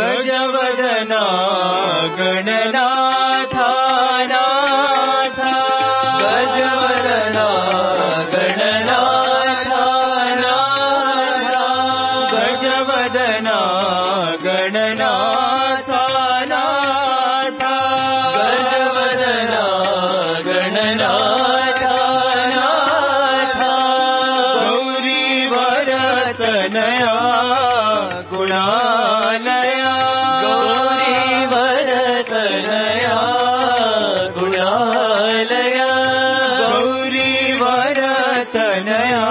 गजवदना गणनाथा नाथ गजवदना गणनाथा नाथ गजवदना गणनाथा नाथ गजवदना गणनाथा नाथ गौरी वरतनया गुणालया गौरी वरतनया गुणालया गौरी वरतनया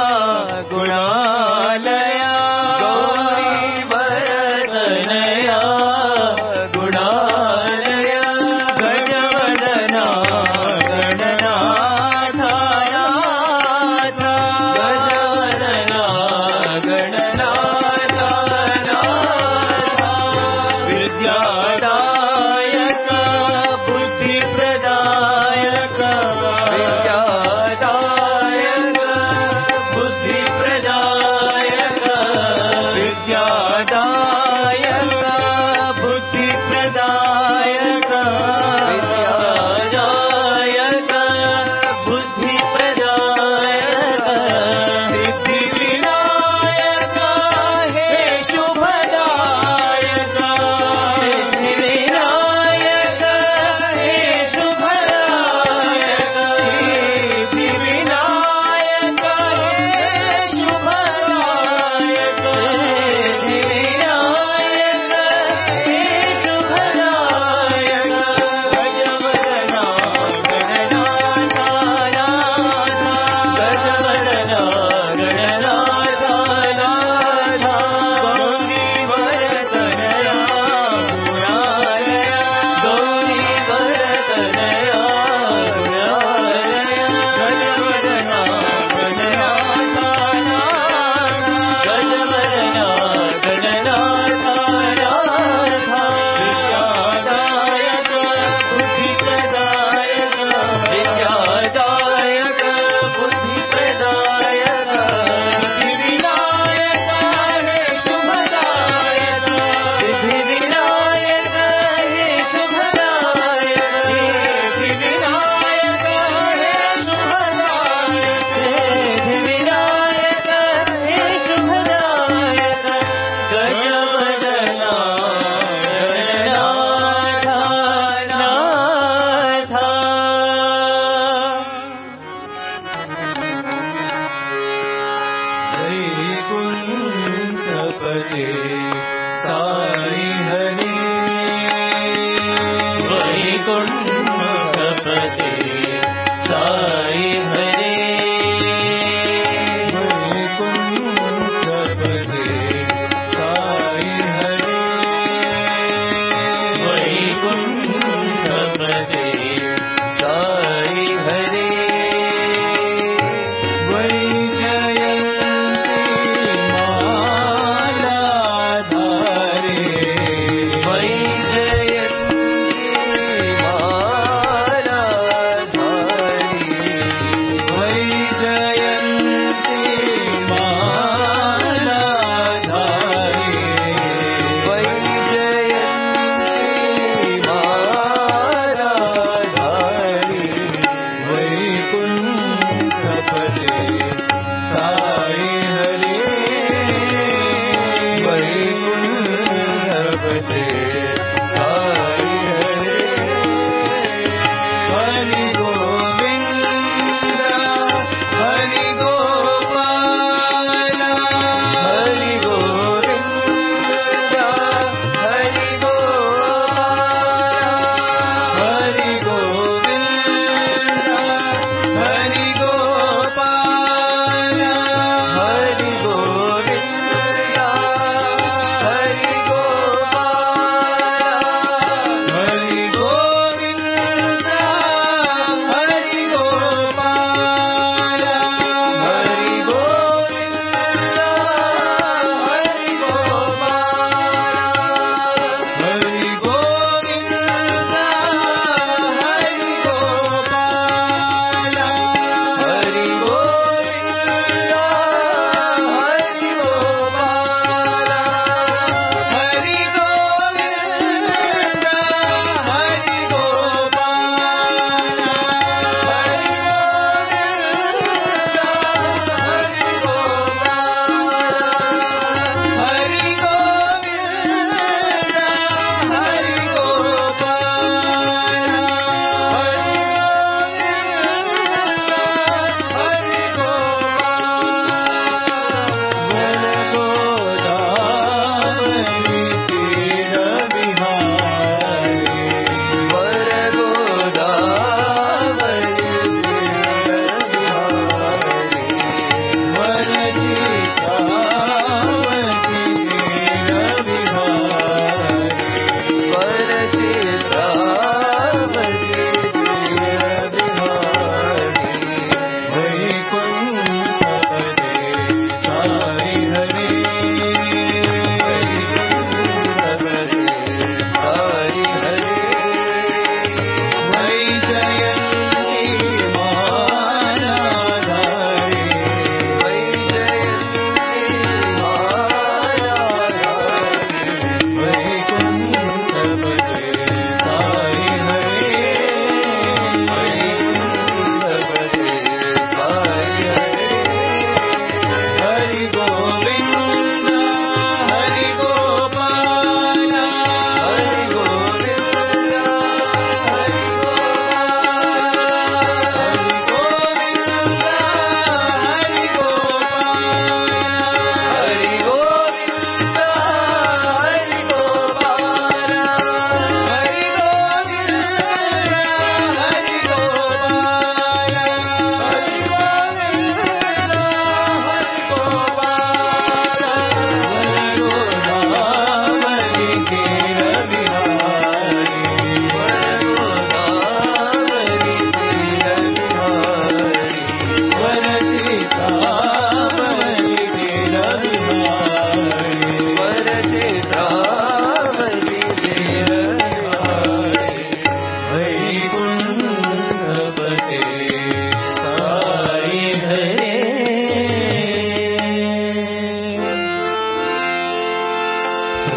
गुणालया गौरी वरतनया गुणालया गजवदना गणनाथा नाथ गजवदना गणनाथा विद्यादायक बुद्धिप्रदायक विद्यादायक बुद्धिप्रदायक विद्यादायक बुद्धिप्रदायक विद्यादायक बुद्धिप्रदायक सिद्धिविनायक हे शुभदायक सिद्धिविनायक हे शुभदायक सिद्धिविनायक हे शुभदायक सिद्धिविनायक हे शुभदायक गजवदना गणनाथा नाथ गजवदना गणनाथा नाथ गौरी वरतनया गुणालया गौरी वरतनया गुणालया गजवदना गणनाथा नाथ गजवदना गणनाथा नाथ विद्यादायक बुद्धिप्रदायक विद्यादायक बुद्धिप्रदायक सिद्धिविनायक हे शुभदायक सिद्धिविनायक हे शुभदायक सिद्धिविनायक हे शुभदायक सिद्धिविनायक हे शुभदायक गजवदना गणनाथा नाथ वैकुण्ठपते साई हरे वैकुण्ठपते साई हरे वैकुण्ठपते साई हरे वैकुण्ठपते साई हरे वैजयन्ती मालाधारे वैजयन्ती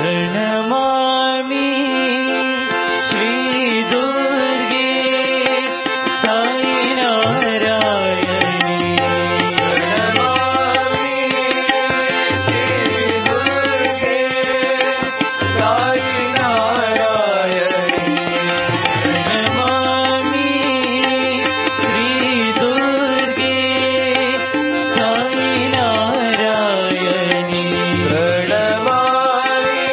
प्रणमामि श्री दुर्गे साई नारायणी प्रणमामि श्री दुर्गे साई नारायणी प्रणमामि श्री दुर्गे साई नारायणी प्रणमामि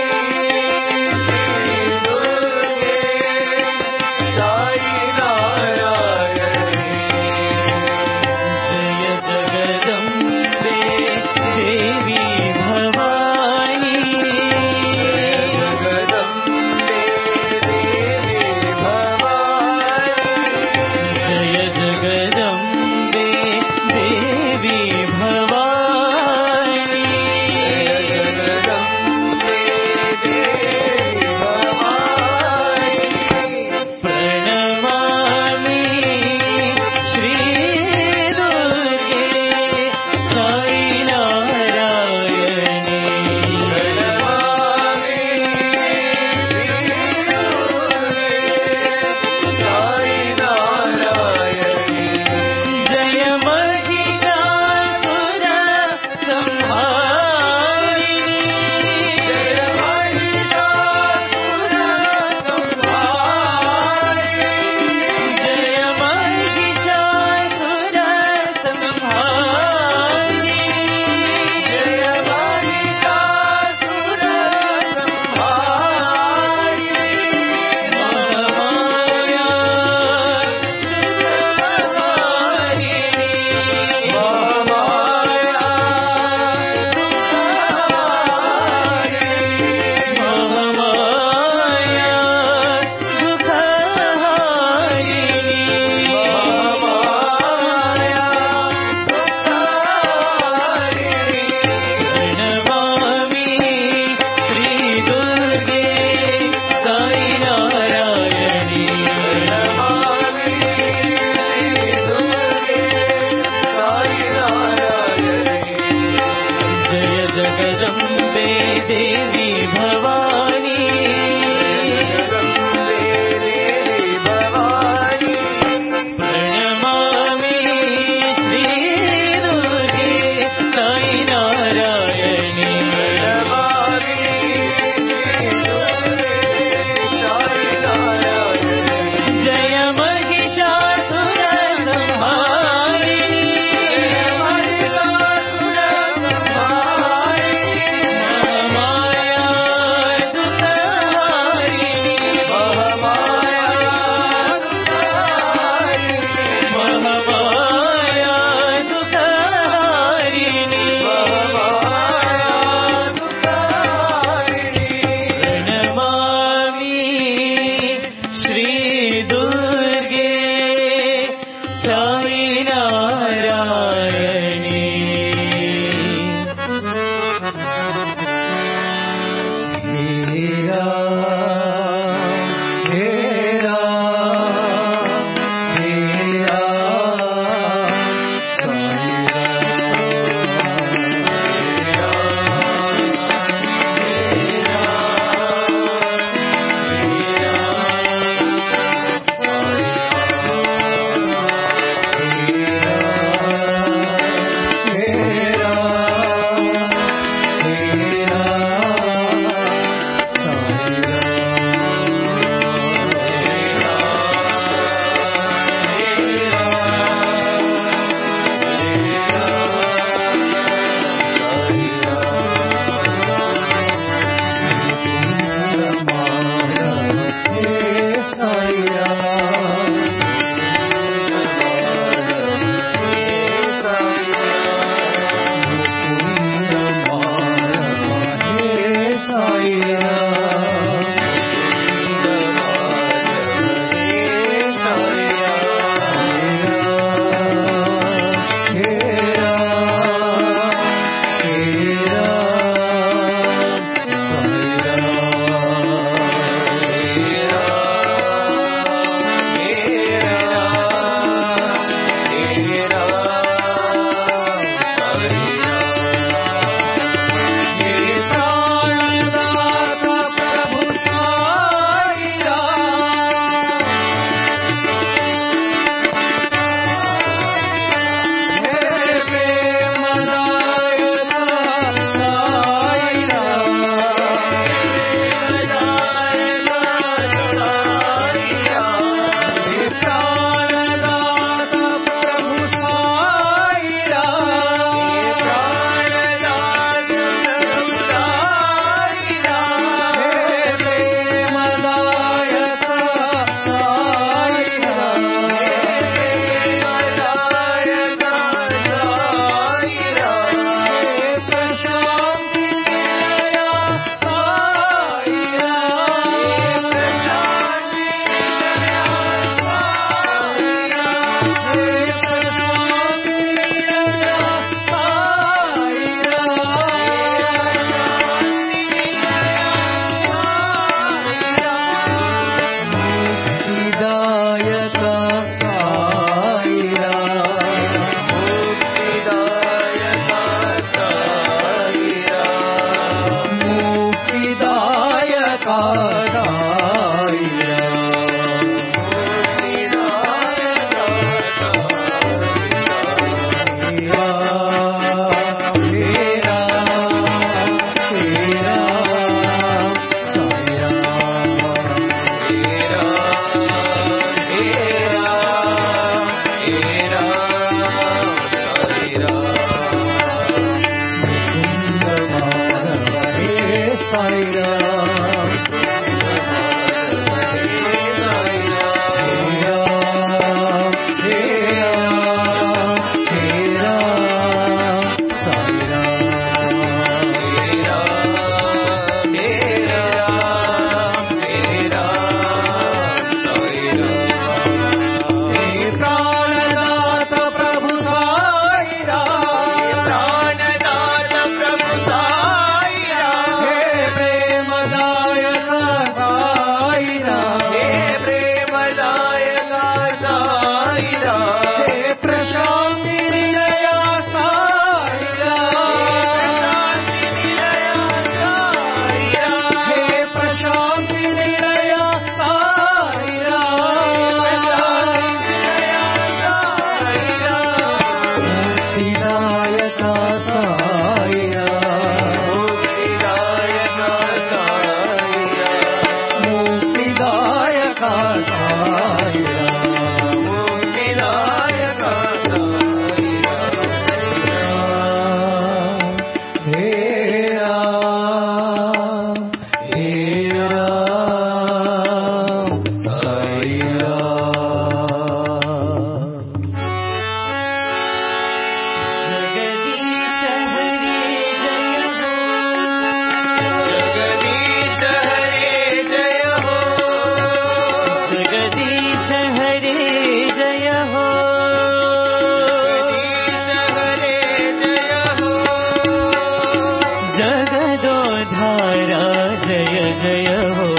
जगदोधारा जय जय हो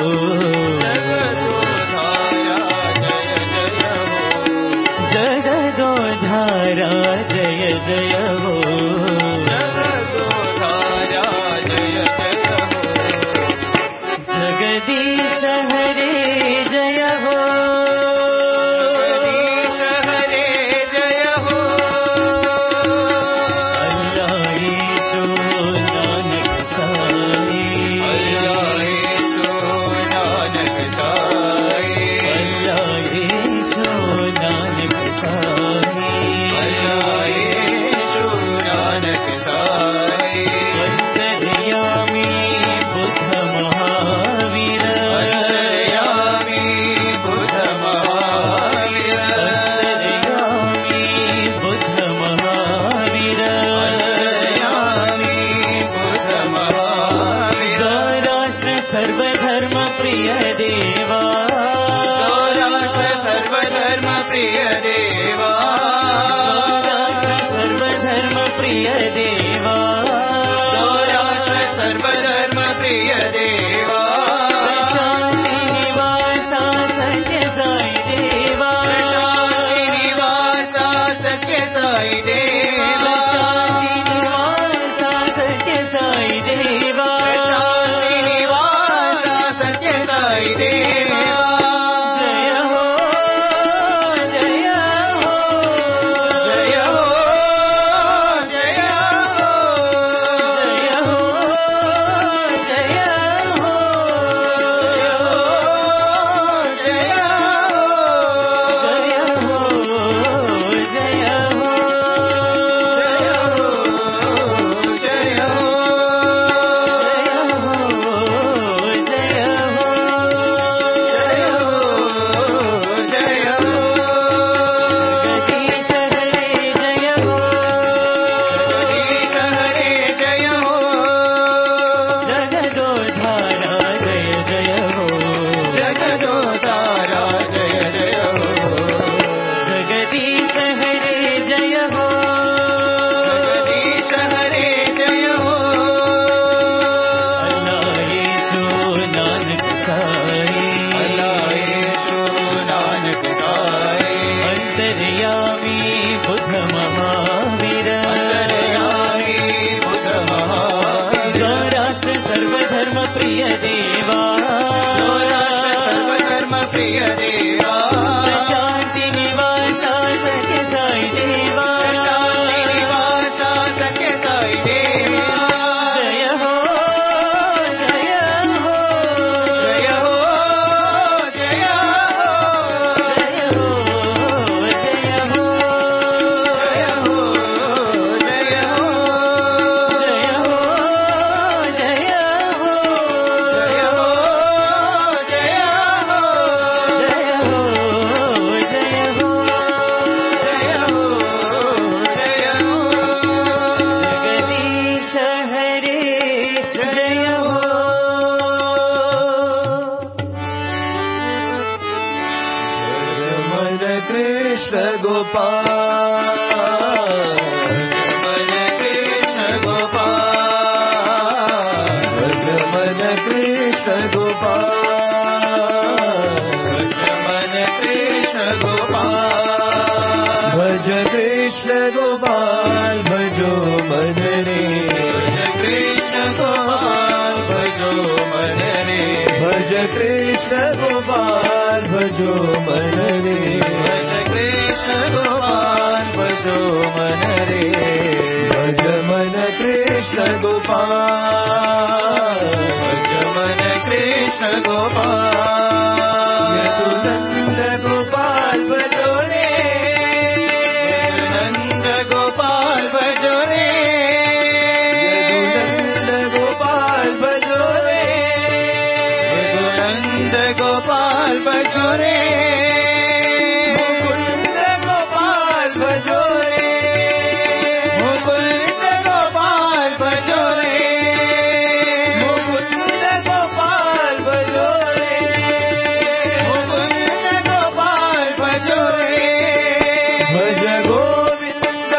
जगदोधारा जय जय हो जगदीश हरे जय हो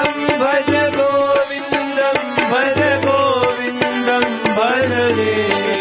भज गोविंदम भज गोविंदम भज रे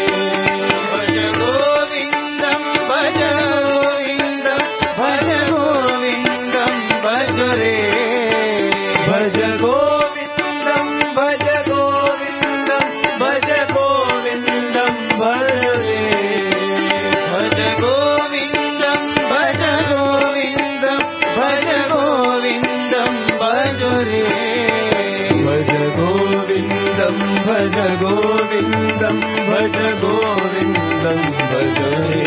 भज गोविन्दं भज रे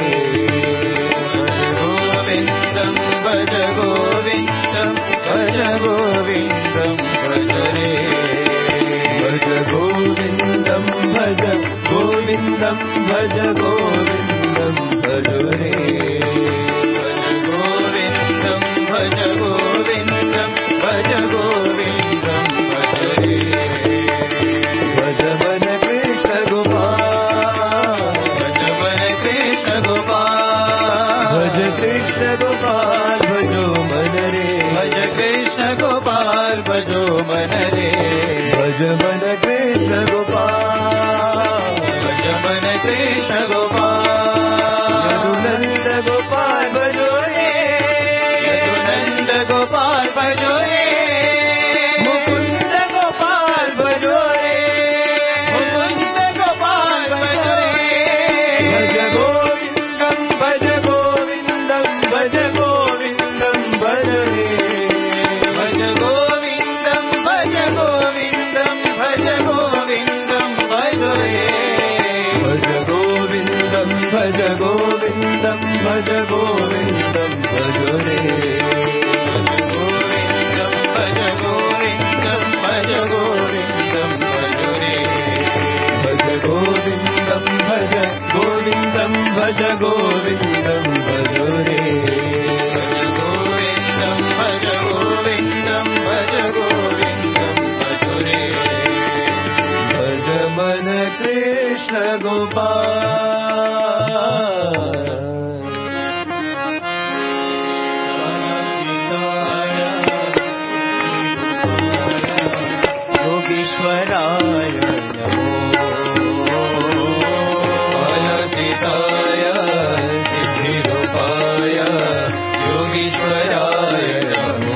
भज गोविन्दं भज गोविन्दं भज रे भज गोविन्दं भज गोविन्दं भज गोविन्दं भज रे भज गोविन्दं भज गोविन्दं भज रे भज मन कृष्ण गोपाल भज मन कृष्ण गोपाल भज कृष्ण गोपाल भजो मन रे भज कृष्ण गोपाल भजो मन रे भज मन कृष्ण गोपाल भज मन कृष्ण गोपाल यदुनंद गोपाल भजो रे यदुनंद गोपाल भजो रे मुकुंद गोपाल भजो रे मुकुंद गोपाल भजो रे भज गोविंदम भज गोविंदम भज गोविंदम भज रे भज गोविंदम भज गोविंदम भज गोविंदम भज रे भज गोविंदम भज गोविंदम भज गोविंदम भज रे भज गोविंदम भज गोविंदम भज रे भज गोविंदम भज गोविंदम भज गोविंदम भज रे भज गोविंदम भज गोविंदम भज गोविंदम भज रे भज मन कृष्ण गोपाल योगीश्वराय नमो अयतिताय सिद्धिरूपाय योगीश्वराय नमो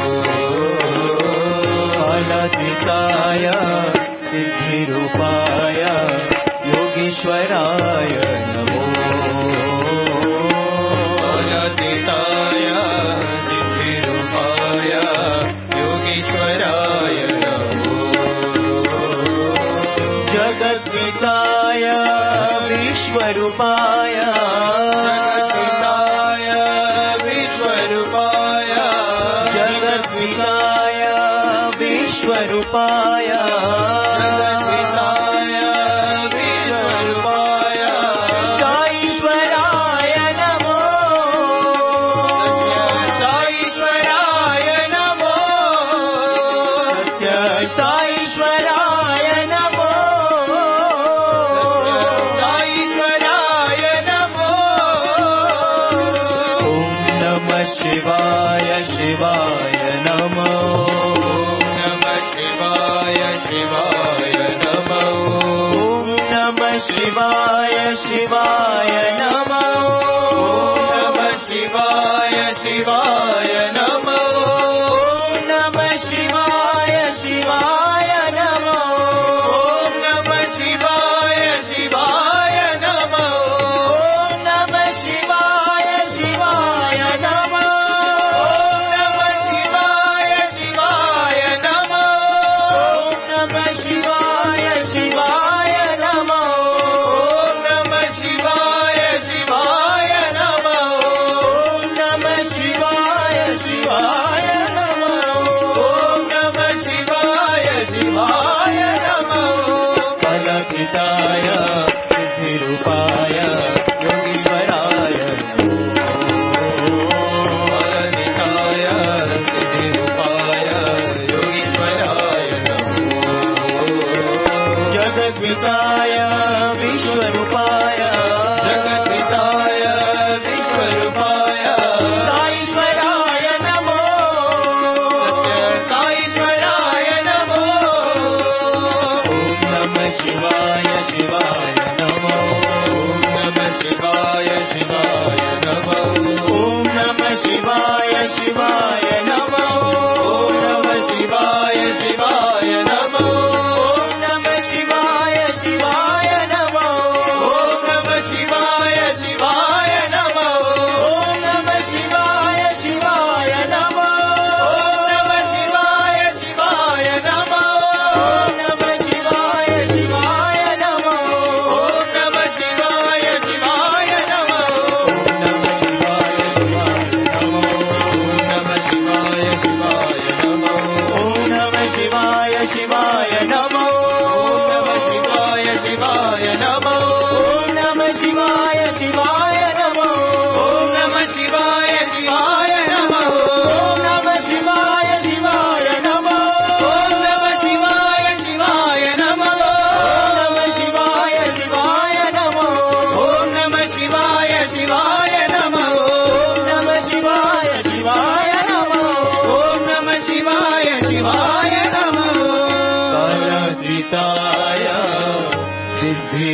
अयतिताय सिद्धिरूपाय योगीश्वराय नमो अयतिताय सिद्धिरूपाय योगीश्वराय जगद्विताय विश्वरूपाय विश्वरूपाय जगद्विताय विश्वरूपाय विश्वरूपाय साईश्वराय नमो साईश्वराय नमो साईश्वराय नमो साईश्वराय नमो ओम नमः शिवाय शिवाय नमो शिवाय नमो ओम नमः शिवाय शिवाय नमो ओम नमः शिवाय शिवाय नमो ओम नमः शिवाय शिवाय नमो ओम नमः शिवाय शिवाय नमो ओम नमः शिवाय शिवाय नमो ओम नमः शिवाय शिवाय नमो ओम नमः शिवाय शिवाय नमो ओम नमः शिवाय शिवाय नमो ओम नमः शिवाय शिवाय नमो ओम नमः शिवाय शिवाय नमो फलपिताय सिद्धिरूपाय योगीश्वराय फलपिताय सिद्धिरूपाय योगीश्वराय जगद्विताय विश्वरूपाय जगद्विताय विश्वरूपाय साईश्वराय नमो साईश्वराय नमो ओम नमः शिवाय शिवाय नमो ओम नमः शिवाय शिवाय नमो ओम नमः शिवाय शिवाय नमो ओम नमः शिवाय शिवाय नमो ओम नमः शिवाय शिवाय नमो ओम नमः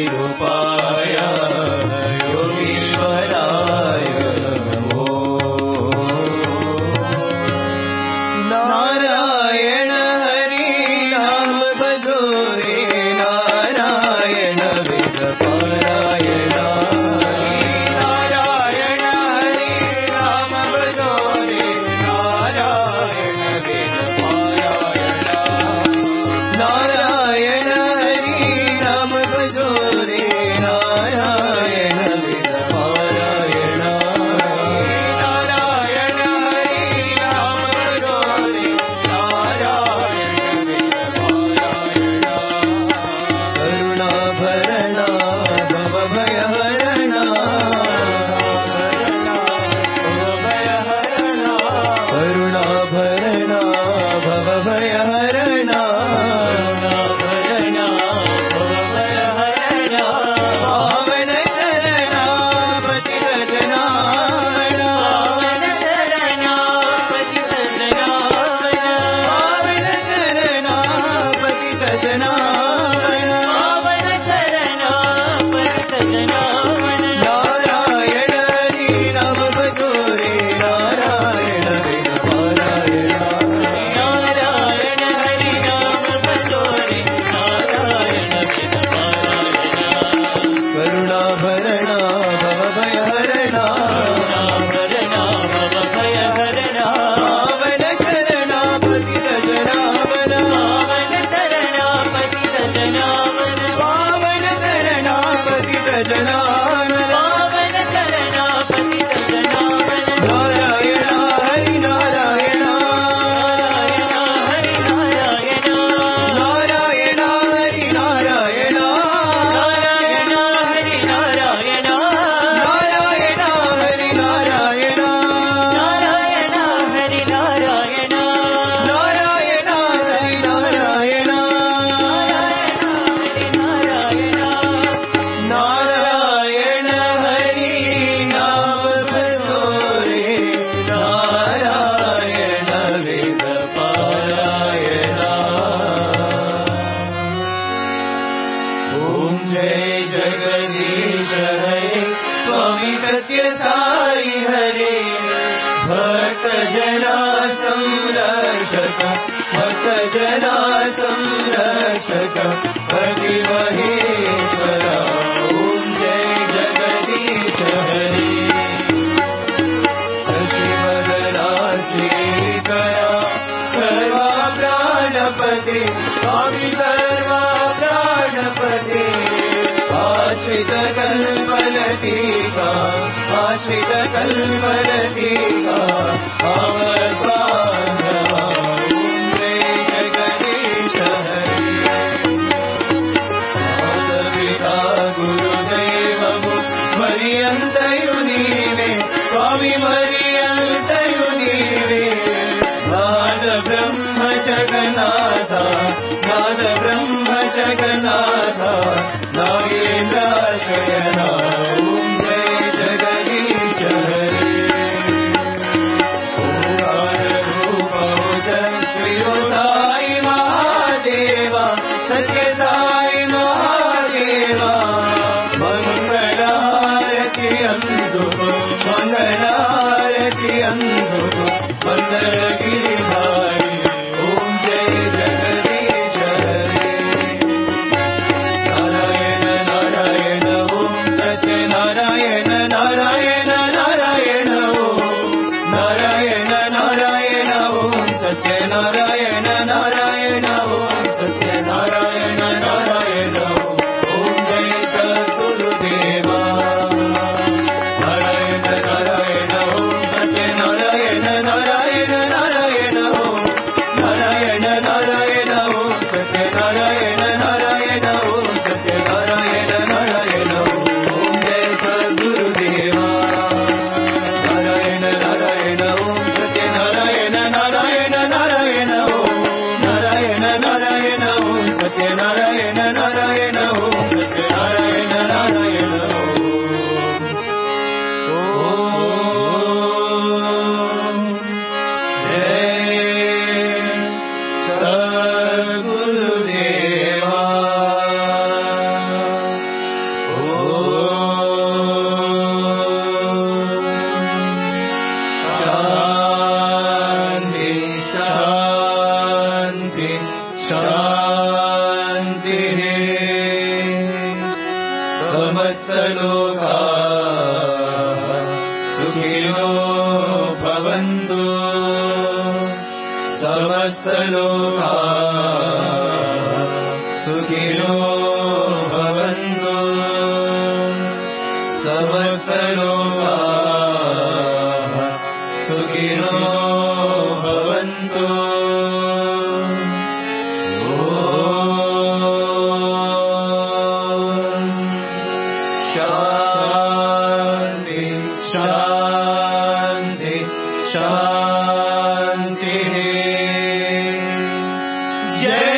रूपाय योगीश्वराय नमो। नारायण हरि नाम भजो रे नारायण वेद पारायण। नारायण हरि नाम भजो रे नारायण वेद पारायण। नारायण हरि नाम भजो रे नारायण वेद पारायण। नारायण हरि नाम भजो रे नारायण वेद पारायण। करुणा भरणा भव भय हरणा। करुणा भरणा भव भय हरणा। पावन शरणा पतित जनार्दन। पावन शरणा पतित जनार्दन। नारायण हरि नाम भजो रे नारायण वेद पारायण। नारायण हरि नाम भजो रे नारायण वेद पारायण। करुणा भरणा भव भय हरणा। पावन शरणा पतित जनार्दन। पावन शरणा पतित जनार्दन। नारायण हरि नारायण। नारायण हरि नारायण। नारायण हरि नारायण। नारायण हरि नारायण। नारायण हरि नारायण। नारायण हरि नारायण। नारायण हरि नाम भजो रे नारायण वेद पारायण। ओम जय जगदीश हरे स्वामी सत्य साई हरे। भक्त जना संरक्षक भक्त जना संरक्षक हरि महेश्वर। ओम जय जगदीश हरे। शशिवदना श्रीकरा सर्वा प्राणपते स्वामी सर्वा प्राणपते। आश्रित कल्पलतिका आश्रित कल्पलतिका अमर बांधवा। ओम जय जगदीश हरे। माता गुरुदैवमु मरियन्तयु नीवे स्वामी मरियन्तयु नीवे। नाद ब्रह्म जगन्नाथा नाद ब्रह्म जगन्नाथा नागेन्द्राशयना। ओम जय जगदीश हरे। ओंकार रूप श्रीयो साई महादेवा सत्य साई महादेवा। मंगलारति अंदुको मंगलारति अंदुको मंगल गिरिधारी। ओम जय जगदीश हरे। नारायण नारायण ओम सत्य नारायण नारायण नारायण ओम। नारायण नारायण ओम सत्य नारायण नारायण ओम सत्य नारायण नारायण ओम। ओम जय सद्गुरुदेवा। नारायण नारायण ओम सत्य नारायण नारायण नारायण ओम। समस्तलोकाः सुखिनो भवन्तु समस्तलोकाः सुखिनो भवन्तु समस्तलोकाः सुखिनो भवन्तु शान्ति शान्ति शान्तिः जय